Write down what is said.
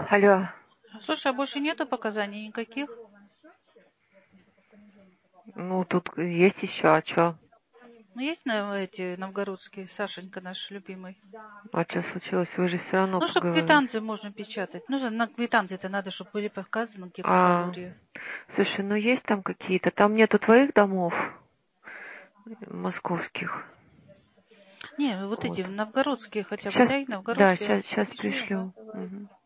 Алло. Слушай, а больше нету показаний никаких? Ну, тут есть еще, а что? Ну, есть эти новгородские, Сашенька наш любимый. А что случилось? Вы же все равно Ну, чтобы поговорите. квитанции можно печатать. Ну, на квитанции-то надо, чтобы были показаны какие калории. Слушай, ну есть там какие-то? Там нету твоих домов московских? Не, вот Вот. эти новгородские хотя бы, Сейчас, дай да, новгородские. сейчас пришлю. Угу.